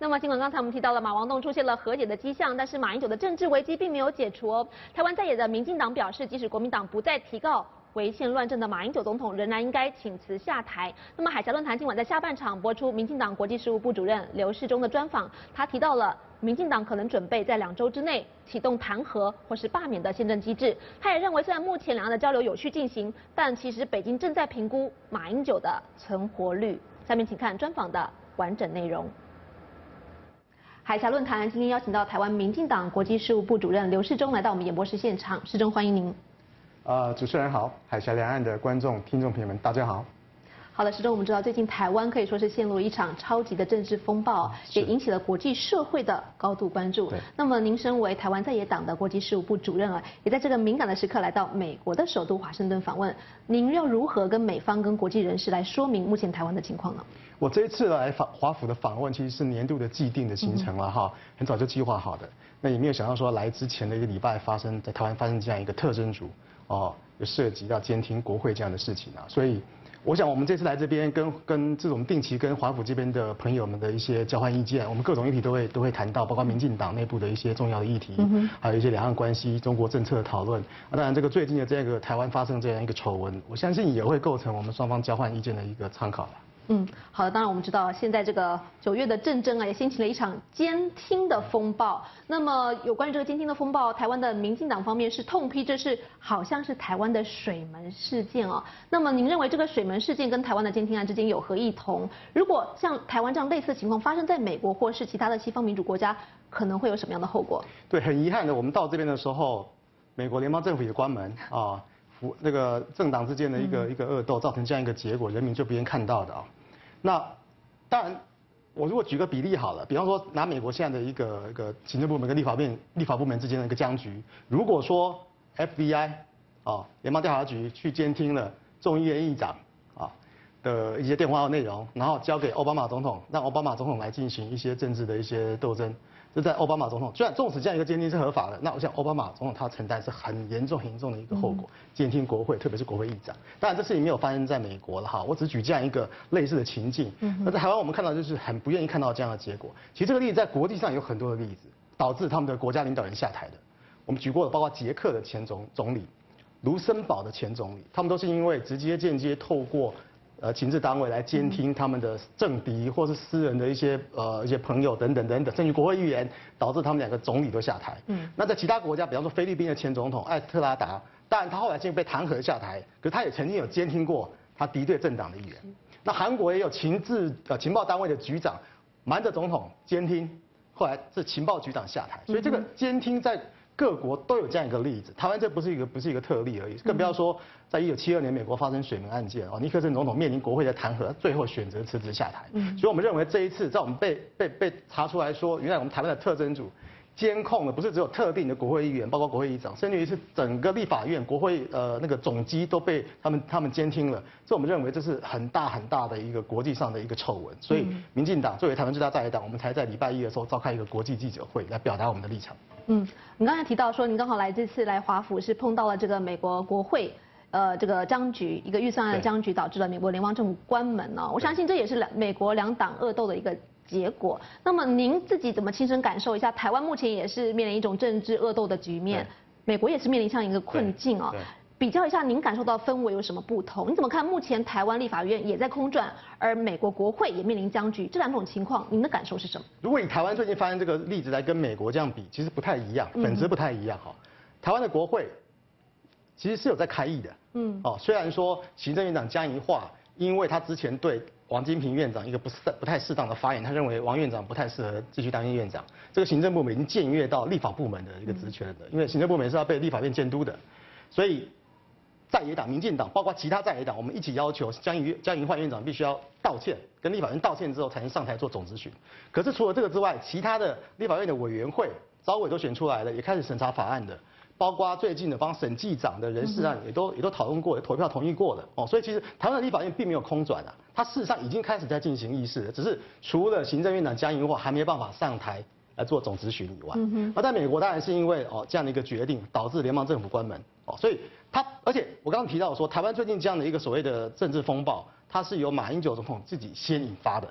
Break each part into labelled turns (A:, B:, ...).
A: 那么尽管刚才我们提到了马王洞出现了和解的迹象，但是马英九的政治危机并没有解除哦。台湾在野的民进党表示，即使国民党不再提告违宪乱政的马英九总统，仍然应该请辞下台。那么海峡论坛今晚在下半场播出民进党国际事务部主任刘世忠的专访，他提到了民进党可能准备在2周之内启动弹劾或是罢免的宪政机制。他也认为，虽然目前两岸的交流有序进行，但其实北京正在评估马英九的存活率。下面请看专访的完整内容。海峡论坛今天邀请到台湾民进党国际事务部主任刘世忠来到我们演播室现场，世忠欢迎您。
B: 主持人好，海峡两岸的观众、听众朋友们，大家好。
A: 好的，世忠，我们知道最近台湾可以说是陷入了一场超级的政治风暴，也引起了国际社会的高度关注。那么您身为台湾在野党的国际事务部主任啊，也在这个敏感的时刻来到美国的首都华盛顿访问，您要如何跟美方跟国际人士来说明目前台湾的情况呢？
B: 我这一次来华府的访问，其实是年度的既定的行程了哈，很早就计划好的。那也没有想到说来之前的1个礼拜在台湾发生这样一个特侦组有涉及到监听国会这样的事情啊，所以我想我们这次来这边跟这种定期跟华府这边的朋友们的一些交换意见，我们各种议题都会谈到，包括民进党内部的一些重要的议题，还有一些两岸关系、中国政策的讨论。当然，这个最近的这个台湾发生这样一个丑闻，我相信也会构成我们双方交换意见的一个参考吧。
A: 好的，当然我们知道现在这个9月的政争啊，也掀起了一场监听的风暴。那么有关于这个监听的风暴，台湾的民进党方面是痛批这是好像是台湾的水门事件哦。那么您认为这个水门事件跟台湾的监听案之间有何异同？如果像台湾这样类似的情况发生在美国或是其他的西方民主国家，可能会有什么样的后果？
B: 对，很遗憾的，我们到这边的时候，美国联邦政府也关门啊。那个政党之间的一个恶斗，造成这样一个结果，人民就不愿看到的啊。那当然，我如果举个比例好了，比方说拿美国现在的一个行政部门跟立法部门之间的一个僵局，如果说 FBI 联邦调查局去监听了众议院议长的一些电话内容，然后交给奥巴马总统，让奥巴马总统来进行一些政治的一些斗争。就在奥巴马总统，虽然纵使这样一个监听是合法的，那我想奥巴马总统他承担是很严重的一个后果，监听国会，特别是国会议长。当然这事情没有发生在美国了哈，我只举这样一个类似的情境。那在台湾我们看到就是很不愿意看到这样的结果。其实这个例子在国际上有很多的例子，导致他们的国家领导人下台的。我们举过的包括捷克的前总理、卢森堡的前总理，他们都是因为直接间接透过情治单位来监听他们的政敌或是私人的一些朋友等等，甚至国会议员，导致他们2个总理都下台。那在其他国家，比方说菲律宾的前总统艾特拉达，当然他后来竟然被弹劾下台，可是他也曾经有监听过他敌对政党的议员。那韩国也有情报单位的局长瞒着总统监听，后来是情报局长下台。所以这个监听在各国都有这样一个例子，台湾这不是一个特例而已，更不要说在1972年美国发生水门案件尼克森总统面临国会的弹劾，最后选择辞职下台。所以我们认为这一次在我们被查出来说，原来我们台湾的特侦组监控的不是只有特定的国会议员，包括国会议长，甚至于是整个立法院国会那个总机都被他们监听了。所以我们认为这是很大的一个国际上的一个丑闻。所以民进党作为台湾最大在野党，我们才在礼拜1的时候召开一个国际记者会来表达我们的立场。
A: 你刚才提到说您刚好这次来华府是碰到了这个美国国会这个僵局，一个预算案的僵局，导致了美国联邦政府关门哦。我相信这也是美国两党恶斗的一个结果。那么您自己怎么亲身感受一下？台湾目前也是面临一种政治恶斗的局面，美国也是面临这样一个困境哦。比较一下，您感受到氛围有什么不同？你怎么看目前台湾立法院也在空转，而美国国会也面临僵局，这2种情况，您的感受是什么？
B: 如果以台湾最近发生这个例子来跟美国这样比，其实不太一样，本质不太一样哈。台湾的国会其实是有在开议的，虽然说行政院长江宜桦因为他之前对王金平院长一个不太适当的发言，他认为王院长不太适合继续当院长，这个行政部门已经僭越到立法部门的一个职权了的，因为行政部门是要被立法院监督的，所以在野党、民进党，包括其他在野党，我们一起要求江宜桦院长必须要道歉，跟立法院道歉之后才能上台做总质询。可是除了这个之外，其他的立法院的委员会，召委都选出来了，也开始审查法案的，包括最近的帮审计长的人事案也都讨论过，投票同意过的所以其实台湾的立法院并没有空转啊，它事实上已经开始在进行议事了，只是除了行政院长江宜桦还没办法上台来做总质询以外，那在美国当然是因为这样的一个决定，导致联邦政府关门所以而且我刚刚提到说，台湾最近这样的一个所谓的政治风暴，它是由马英九总统自己先引发的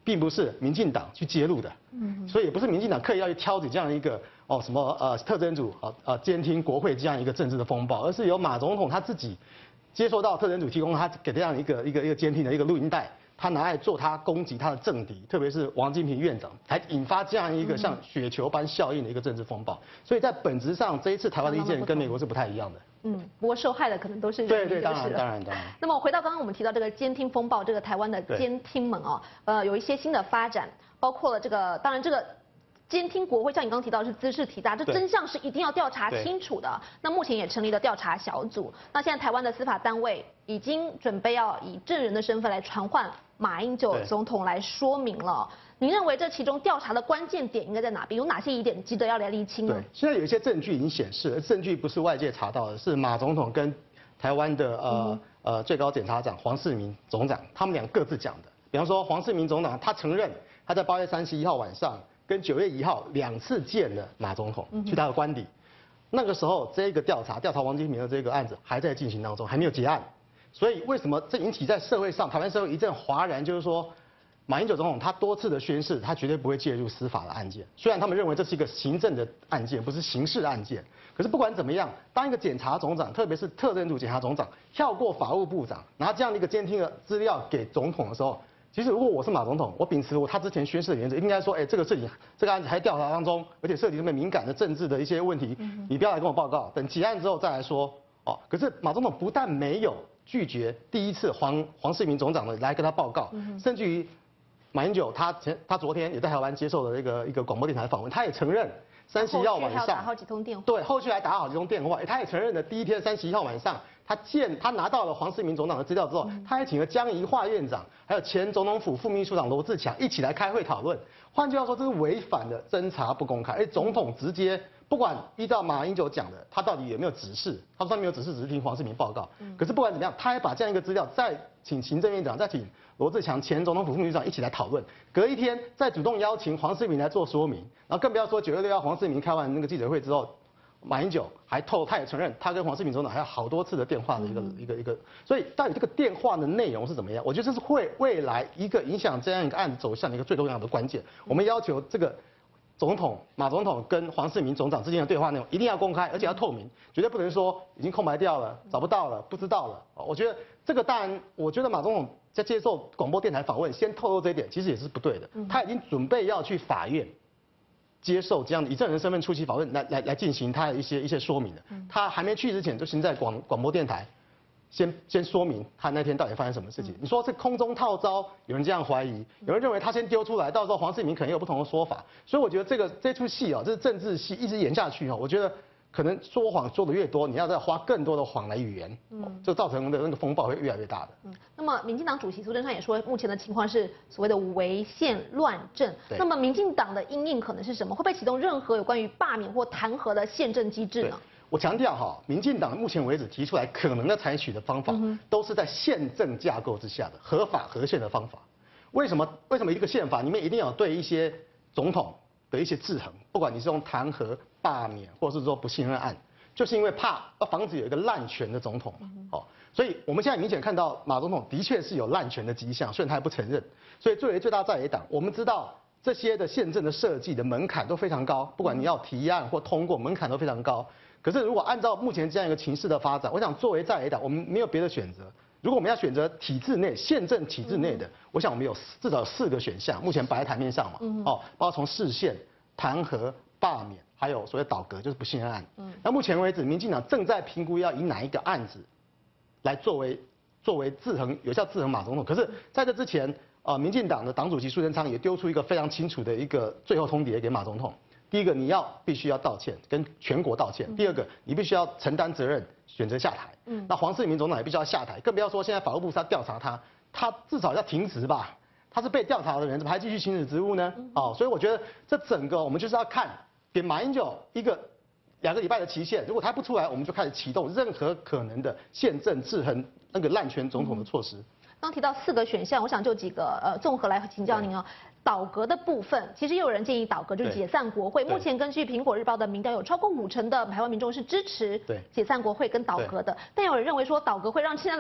B: 并不是民进党去揭露的，所以也不是民进党刻意要去挑起这样一个特侦组监听国会这样一个政治的风暴，而是由马总统他自己接受到特侦组提供他给这样一个监听的一个录音带，他拿来做他攻击他的政敌，特别是王金平院长，才引发这样一个像雪球般效应的一个政治风暴。所以在本质上，这一次台湾的意见跟美国是不太一样的。
A: 不过受害的可能都是人民。
B: 对，当然。
A: 那么回到刚刚我们提到这个监听风暴，这个台湾的监听们有一些新的发展，包括了当然这个监听国会，像你刚刚提到的是兹事体大，这真相是一定要调查清楚的。那目前也成立了调查小组。那现在台湾的司法单位已经准备要以证人的身份来传唤马英九总统来说明了。您认为这其中调查的关键点应该在哪边？有哪些疑点值得要来厘清呢？
B: 对，现在有一些证据已经显示，证据不是外界查到的，是马总统跟台湾的最高检察长黄世明总长他们俩各自讲的。比方说黄世明总长他承认他在8月31号晚上跟9月1号2次见了马总统，去他的官邸。那个时候这个调查王金平的这个案子还在进行当中，还没有结案。所以为什么这引起在社会上台湾社会一阵哗然？就是说，马英九总统他多次的宣示，他绝对不会介入司法的案件。虽然他们认为这是一个行政的案件，不是刑事案件，可是不管怎么样，当一个检察总长，特别是特侦组检察总长，跳过法务部长，拿这样的一个监听的资料给总统的时候，其实如果我是马总统，我秉持他之前宣示的原则，应该说，这个事情这个案子还在调查当中，而且涉及这么敏感的政治的一些问题，你不要来跟我报告，等结案之后再来说。可是马总统不但没有拒绝第一次黄世明总长的来跟他报告，甚至于马英九他昨天也在台湾接受了一个广播电台访问，他也承认31号晚上
A: 打好几通电话，
B: 对，后续还打好几通电话，他也承认了第一天31号晚上他拿到了黄世明总长的资料之后，他还请了江宜桦院长，还有前总统府副秘书长罗志强一起来开会讨论。换句话说，这是违反了侦查不公开，总统直接。不管依照马英九讲的，他到底有没有指示？他说他没有指示，只是听黄世明报告。可是不管怎么样，他还把这样一个资料再请行政院长，再请罗志强前总统府副秘书长一起来讨论。隔一天再主动邀请黄世明来做说明，然后更不要说9月6号黄世明开完那个记者会之后，马英九他也承认，他跟黄世明总统还有好多次的电话的一个。所以到底这个电话的内容是怎么样？我觉得这是未来一个影响这样一个案子走向的一个最重要的关键。我们要求这个。马总统跟黄世明总长之间的对话内容一定要公开，而且要透明，绝对不能说已经空白掉了、找不到了、不知道了。我觉得这个当然，我觉得马总统在接受广播电台访问，先透露这一点，其实也是不对的。他已经准备要去法院接受这样的以证人身份出席访问，来进行他的一些说明的。他还没去之前，就先在广播电台。先说明他那天到底发生什么事情。你说是空中套招，有人这样怀疑，有人认为他先丢出来，到时候黄世明可能有不同的说法。所以我觉得这出戏这是政治戏，一直演下去我觉得可能说谎说的越多，你要再花更多的谎来语言，就造成的那个风暴会越来越大的。
A: 那么民进党主席苏贞昌也说，目前的情况是所谓的违宪乱政。那么民进党的因应可能是什么？会不会启动任何有关于罢免或弹劾的宪政机制呢？
B: 我强调民进党目前为止提出来可能的采取的方法，都是在宪政架构之下的合法合宪的方法。为什么一个宪法里面一定要对一些总统的一些制衡？不管你是用弹劾、罢免，或是说不信任案，就是因为怕要防止有一个滥权的总统嘛。所以我们现在明显看到马总统的确是有滥权的迹象，虽然他还不承认。所以作为最大在野党，我们知道这些的宪政的设计的门槛都非常高，不管你要提案或通过，门槛都非常高。可是，如果按照目前这样一个情势的发展，我想作为在野党，我们没有别的选择。如果我们要选择体制内、宪政体制内的，我想我们有至少4个选项，目前摆在台面上嘛。包括从释宪、弹劾、罢免，还有所谓倒阁，就是不信任案。那目前为止，民进党正在评估要以哪一个案子来作为有效制衡马总统。可是在这之前，民进党的党主席苏贞昌也丢出一个非常清楚的一个最后通牒给马总统。第一个，你必须要道歉，跟全国道歉；第二个，你必须要承担责任，选择下台。那黄世明总长也必须要下台，更不要说现在法务部是要调查他至少要停职吧？他是被调查的人，怎么还继续行使职务呢？所以我觉得这整个我们就是要看给马英九2个礼拜的期限，如果他不出来，我们就开始启动任何可能的宪政制衡那个滥权总统的措施。
A: 刚提到4个选项，我想就几个综合来请教您倒阁的部分，其实也有人建议倒阁，就是解散国会。目前根据苹果日报的民调，有超过50%的台湾民众是支持解散国会跟倒阁的。但有人认为说倒阁会让现在的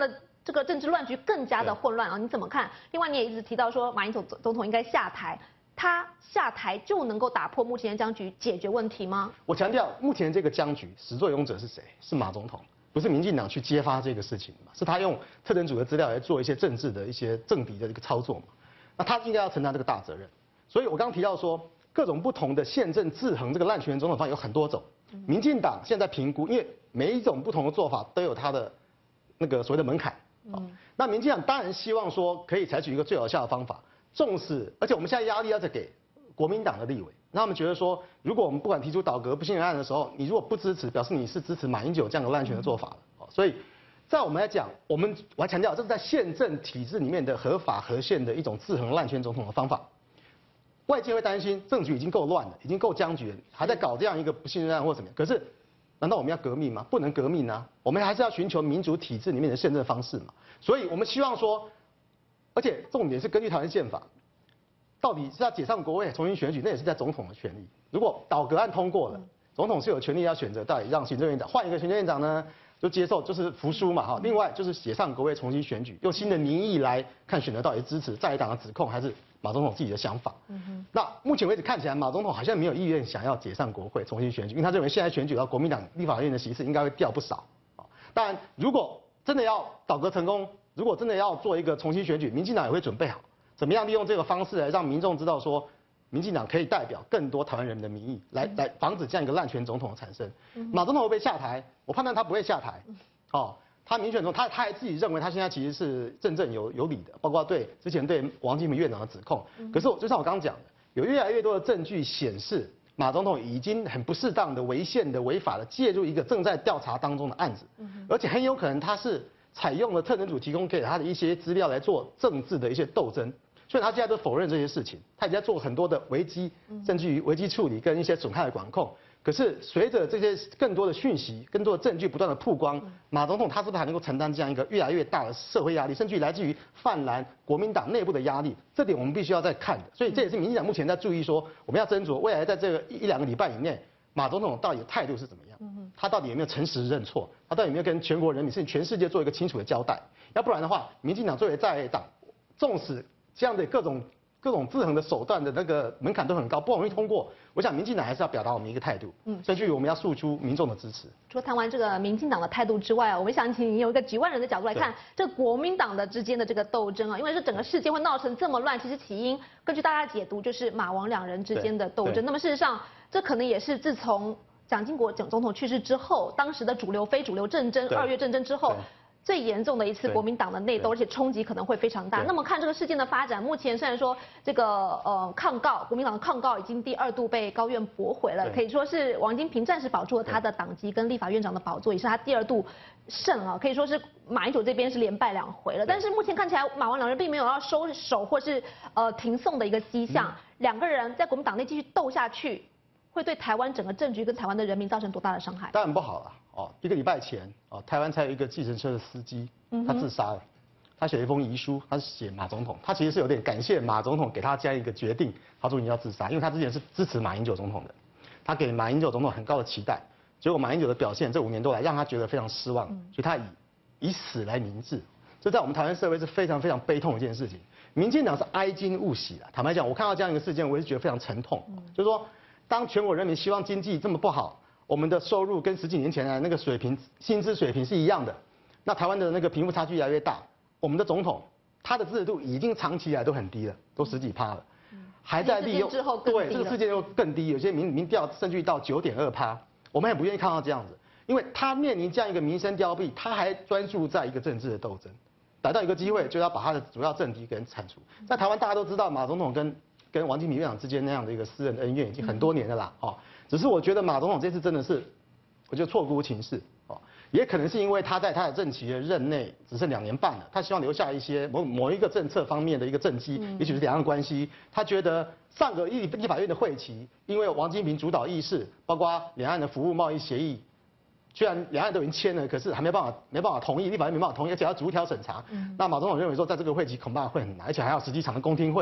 A: 这个政治乱局更加的混乱啊，你怎么看？另外你也一直提到说马英九总统应该下台，他下台就能够打破目前的僵局，解决问题吗？
B: 我强调，目前这个僵局始作俑者是谁？是马总统，不是民进党去揭发这个事情嘛？是他用特侦组的资料来做一些政治的一些政敌的一个操作嘛？那他应该要承担这个大责任。所以我刚刚提到说，各种不同的宪政制衡这个滥权总统方有很多种。民进党现在评估，因为每一种不同的做法都有它的那个所谓的门槛。那民进党当然希望说可以采取一个最有效的方法，纵使而且我们现在压力要再给国民党的立委，那他们觉得说，如果我们不管提出倒阁不信任案的时候，你如果不支持，表示你是支持马英九这样的滥权的做法了。所以，在我们来讲，我还强调这是在宪政体制里面的合法合宪的一种制衡滥权总统的方法。外界会担心政局已经够乱了，已经够僵局了，还在搞这样一个不信任案或什么？可是，难道我们要革命吗？不能革命啊！我们还是要寻求民主体制里面的宪政方式嘛。所以我们希望说，而且重点是根据台湾宪法，到底是要解散国会重新选举，那也是在总统的权利。如果倒阁案通过了，总统是有权利要选择到底让行政院长换一个行政院长呢，就接受就是服输嘛哈。另外就是解散国会重新选举，用新的民意来看选择到底支持在野党的指控还是马总统自己的想法。那目前为止看起来马总统好像没有意愿想要解散国会重新选举，因为他认为现在选举到国民党立法院的席次应该会掉不少。当然，如果真的要倒阁成功，如果真的要做一个重新选举，民进党也会准备好怎么样利用这个方式来让民众知道说，民进党可以代表更多台湾人民的民意，来防止这样一个滥权总统的产生。马总统会不会下台？我判断他不会下台。他民选中，他还自己认为他现在其实是正有理的，包括之前对王金平院长的指控。可是就像我刚刚讲的，有越来越多的证据显示，马总统已经很不适当的、违宪的、违法的介入一个正在调查当中的案子，而且很有可能他是采用了特侦组提供给他的一些资料来做政治的一些斗争。所以他现在都否认这些事情，他已经在做很多的危机，甚至于危机处理跟一些损害的管控。可是随着这些更多的讯息、更多的证据不断的曝光，马总统他是不是还能够承担这样一个越来越大的社会压力，甚至于来自于泛蓝国民党内部的压力？这点我们必须要再看的。所以这也是民进党目前在注意说，我们要斟酌未来在这个一两个礼拜以内，马总统到底的态度是怎么样？他到底有没有诚实认错？他到底有没有跟全国人民甚至全世界做一个清楚的交代？要不然的话，民进党作为在野党，纵使这样的各种制衡的手段的那个门槛都很高，不容易通过。我想民进党还是要表达我们一个态度，甚至于我们要诉出民众的支持。
A: 除了谈完这个民进党的态度之外，我们想请你有一个几万人的角度来看这国民党的之间的这个斗争啊，因为是整个事件会闹成这么乱，其实起因根据大家解读就是马王两人之间的斗争。那么事实上，这可能也是自从蒋经国总统去世之后，当时的主流非主流政争2月政争之后。最严重的一次国民党的内斗，而且冲击可能会非常大。那么看这个事件的发展，目前虽然说这个抗告国民党的抗告已经第2度被高院驳回了，可以说是王金平暂时保住了他的党籍跟立法院长的宝座，也是他第2度胜啊，可以说是马英九这边是连败2回了。但是目前看起来马王两人并没有要收手或是停送的一个迹象，两个人在国民党内继续斗下去，会对台湾整个政局跟台湾的人民造成多大的伤害？
B: 当然不好了。1个礼拜前，台湾才有一个计程车的司机，他自杀了。他写了一封遗书，他是写马总统，他其实是有点感谢马总统给他这样一个决定，他说你要自杀，因为他之前是支持马英九总统的，他给马英九总统很高的期待，结果马英九的表现这5年多来让他觉得非常失望，所以他以死来明志，这在我们台湾社会是非常非常悲痛的一件事情。民进党是哀矜勿喜的，坦白讲，我看到这样一个事件，我也是觉得非常沉痛，就是说，当全国人民希望经济这么不好。我们的收入跟10几年前的那个水平、薪资水平是一样的，那台湾的那个贫富差距越来越大。我们的总统他的支持度已经长期以来都很低了，都10几%了，还在利用对这个事件又更低，有些民调甚至于到9.2%，我们也不愿意看到这样子，因为他面临这样一个民生凋敝，他还专注在一个政治的斗争，逮到一个机会就要把他的主要政敌给铲除。在台湾大家都知道马总统跟王金平院长之间那样的一个私人恩怨已经很多年了啦，只是我觉得马总统这次真的是，我觉得错估情势，也可能是因为他在他的任期的任内只剩2年半了，他希望留下一些某一个政策方面的一个政绩，也许是两岸关系。他觉得上个立法院的会期，因为王金平主导议事，包括两岸的服务贸易协议，虽然两岸都已经签了，可是还没办法同意，立法院没办法同意，而且要逐条审查。那马总统认为说，在这个会期恐怕会很难，而且还要10几场的公听会。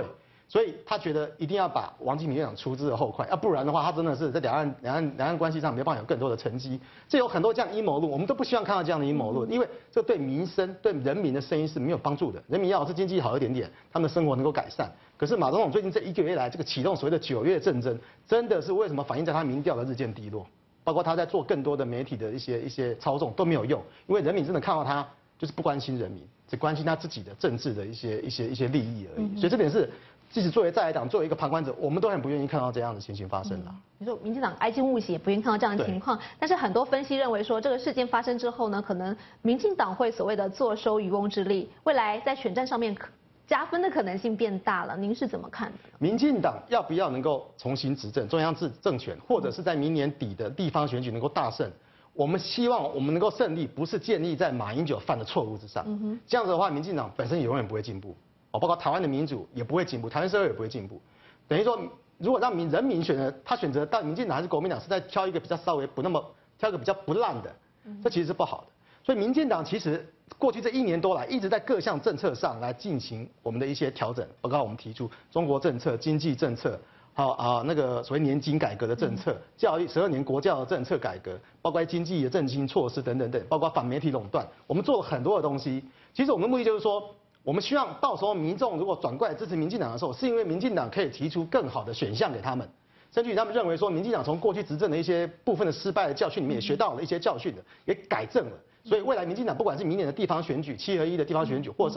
B: 所以他觉得一定要把王金平院长除之而后快，要不然的话，他真的是在两岸关系上没办法有更多的成绩。这有很多这样阴谋论，我们都不希望看到这样的阴谋论，因为这对民生、对人民的声音是没有帮助的。人民要的是经济好一点点，他们的生活能够改善。可是马总统最近这1个月来，这个启动所谓的9月政争，真的是为什么反映在他民调的日渐低落？包括他在做更多的媒体的一些操纵都没有用，因为人民真的看到他就是不关心人民，只关心他自己的政治的一些利益而已。所以这点是。即使作为在野党，作为一个旁观者，我们都很不愿意看到这样的情形发生了。
A: 你说民进党哀矜勿喜，也不愿意看到这样的情况。但是很多分析认为说，这个事件发生之后呢，可能民进党会所谓的坐收渔翁之利，未来在选战上面加分的可能性变大了。您是怎么看的？
B: 民进党要不要能够重新执政，中央政权，或者是在明年底的地方选举能够大胜？我们希望我们能够胜利，不是建立在马英九犯的错误之上。这样子的话，民进党本身也永远不会进步。包括台湾的民主也不会进步，台湾社会也不会进步。等于说，如果让人民选择，他选择到民进党还是国民党，是在挑一个比较稍微挑一个比较不烂的，这其实是不好的。所以民进党其实过去这1年多来，一直在各项政策上来进行我们的一些调整，包括我们提出中国政策、经济政策，还有那个所谓年金改革的政策、教育12年国教的政策改革，包括经济的振兴措施等等等，包括反媒体垄断，我们做了很多的东西。其实我们的目的就是说。我们希望到时候民众如果转过来支持民进党的时候，是因为民进党可以提出更好的选项给他们，甚至于他们认为说，民进党从过去执政的一些部分的失败的教训里面也学到了一些教训的，也改正了。所以未来民进党不管是明年的地方选举7合1的地方选举，或者是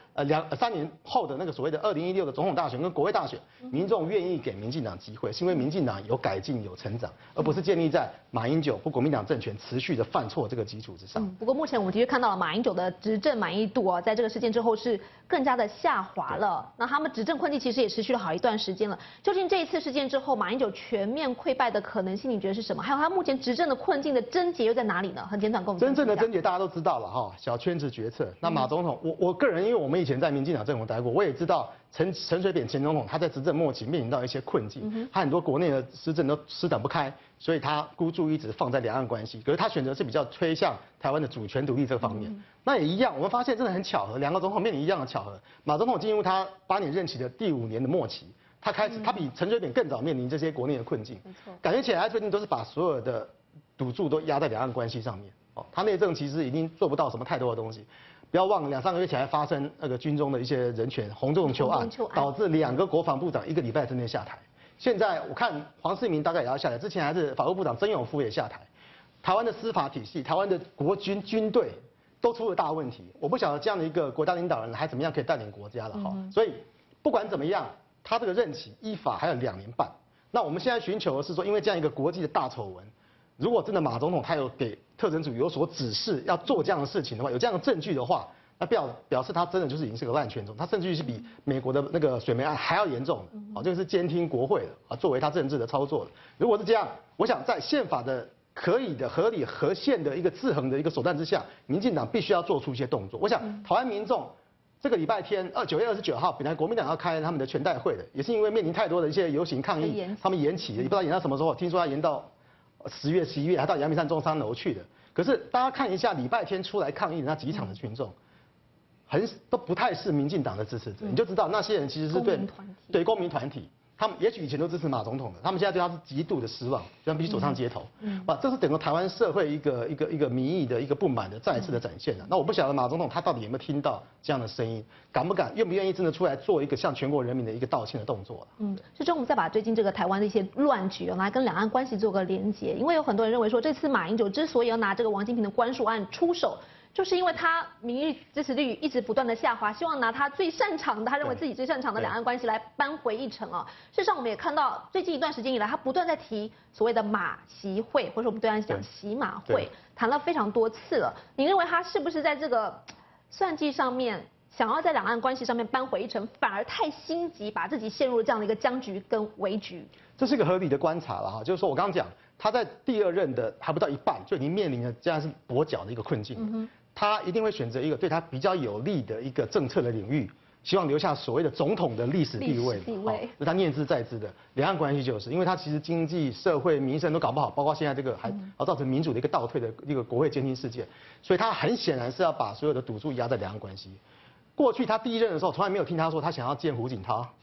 B: 3年后的那个所谓的2016的总统大选跟国会大选，民众愿意给民进党机会，是因为民进党有改进有成长，而不是建立在马英九或国民党政权持续的犯错这个基础之上。
A: 不过目前我们的确看到了马英九的执政满意度在这个事件之后是更加的下滑了。那他们执政困境其实也持续了好一段时间了。究竟这一次事件之后，马英九全面溃败的可能性，你觉得是什么？还有他目前执政的困境的症结又在哪里呢？很简短，跟我们
B: 真正的症结大家都知道了哈，小圈子决策。那马总统，我个人，因为我们以前在民进党政府待过，我也知道陈水扁前总统他在执政末期面临到一些困境，他很多国内的施政都施展不开，所以他孤注一掷放在两岸关系，可是他选择是比较推向台湾的主权独立这方面。那也一样，我们发现真的很巧合，两个总统面临一样的巧合。马总统进入他8年任期的第5年的末期，他比陈水扁更早面临这些国内的困境，感觉起来他最近都是把所有的赌注都压在两岸关系上面。他内政其实已经做不到什么太多的东西。不要忘了2、3个月前还发生那个军中的一些人权洪仲丘案，导致2个国防部长1个礼拜之内下台。现在我看黄世明大概也要下台，之前还是法务部长曾永夫也下台。台湾的司法体系、台湾的国军队都出了大问题。我不晓得这样的一个国家领导人还怎么样可以带领国家了哈。所以不管怎么样，他这个任期依法还有2年半。那我们现在寻求的是说，因为这样一个国际的大丑闻。如果真的马总统他有给特侦组有所指示要做这样的事情的话，有这样的证据的话，那表示他真的就是已经是个滥权种，他甚至于是比美国的那个水门案还要严重的，这个是监听国会的作为他政治的操作的。如果是这样，我想在宪法的可以的合理合宪的一个制衡的一个手段之下，民进党必须要做出一些动作。我想台湾民众这个礼拜天9月29号，本来国民党要开他们的全代会的，也是因为面临太多的一些游行抗议，他们延期了，也不知道延到什么时候，听说要延到10月、11月，还到阳明山中山楼去的。可是大家看一下礼拜天出来抗议的那几场的群众，都不太是民进党的支持者，你就知道那些人其实是对公民团体，他们也许以前都支持马总统的，他们现在对他是极度的失望，所以必须走上街头。这是整个台湾社会一个民意的一个不满的再次的展现。那我不晓得马总统他到底有没有听到这样的声音，愿不愿意真的出来做一个向全国人民的一个道歉的动作了。
A: 最终我们再把最近这个台湾的一些乱局来跟两岸关系做个连结，因为有很多人认为说，这次马英九之所以要拿这个王金平的关税案出手。就是因为他民意支持率一直不断的下滑，希望拿他最擅长的，他认为自己最擅长的两岸关系来扳回一城啊。事实上，我们也看到最近一段时间以来，他不断在提所谓的马习会，或者说我们对岸讲习马会，谈了非常多次了。你认为他是不是在这个算计上面，想要在两岸关系上面扳回一城，反而太心急，把自己陷入了这样的一个僵局跟危局？
B: 这是一个合理的观察了哈，就是说我刚刚讲，他在第2任的还不到一半，就已经面临了这样是跛脚的一个困境。他一定会选择一个对他比较有利的一个政策的领域，希望留下所谓的总统的历史地位。是他念之在之的。两岸关系就是，因为他其实经济、社会、民生都搞不好，包括现在这个还造成民主的一个倒退的一个国会监听事件，所以他很显然是要把所有的赌注压在两岸关系。过去他第1任的时候，从来没有听他说他想要见胡锦涛，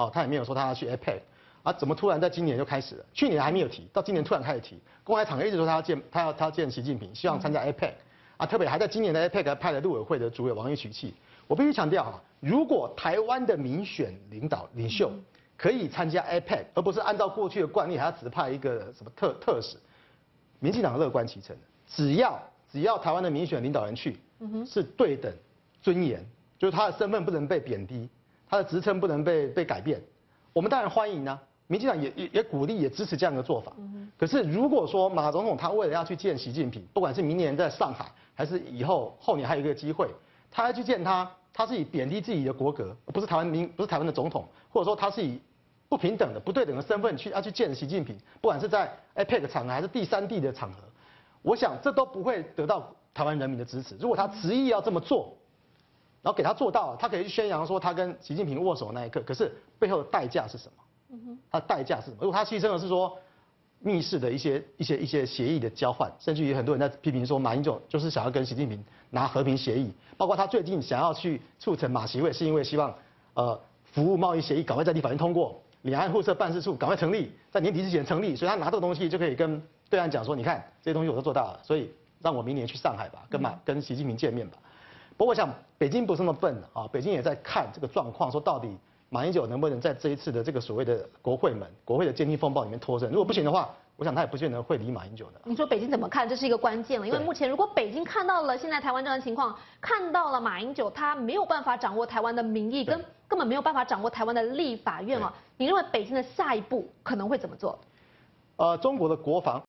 B: 他也没有说他要去 APEC， 啊，怎么突然在今年就开始了？去年还没有提，到今年突然开始提，公开场合一直说他要见习近平，希望参加 APEC， 啊，特别还在今年的 APEC 还派了陆委会的主委王毅取气。我必须强调如果台湾的民选领袖可以参加 APEC， 而不是按照过去的惯例还要指派一个什么特使，民进党乐观其成的，只要台湾的民选领导人去，是对等尊严，就是他的身份不能被贬低，他的职称不能被改变，我们当然欢迎啊，民进党也鼓励也支持这样的做法。可是如果说马总统他为了要去见习近平，不管是明年在上海，还是后年还有一个机会，他要去见他是以贬低自己的国格，不是台湾的总统，或者说他是以不平等的、不对等的身份要去见习近平，不管是在 APEC 场合还是第三地的场合，我想这都不会得到台湾人民的支持。如果他执意要这么做，然后给他做到了，他可以去宣扬说他跟习近平握手那一刻，可是背后的代价是什么？他的代价是什么？如果他牺牲的是说密室的一些协议的交换，甚至于很多人在批评说马英九就是想要跟习近平拿和平协议，包括他最近想要去促成马习会，是因为希望服务贸易协议赶快在立法院通过，两岸互设办事处赶快成立，在年底之前成立，所以他拿这个东西就可以跟对岸讲说，你看这些东西我都做到了，所以让我明年去上海吧，跟习近平见面吧。不过我想北京不是那么笨啊，北京也在看这个状况，说到底马英九能不能在这一次的这个所谓的国会的监听风暴里面脱身？如果不行的话，我想他也不见得会理马英九的。
A: 你说北京怎么看？这是一个关键了，因为目前如果北京看到了现在台湾这样的情况，看到了马英九他没有办法掌握台湾的民意，根本没有办法掌握台湾的立法院你认为北京的下一步可能会怎么做？
B: 中国的国防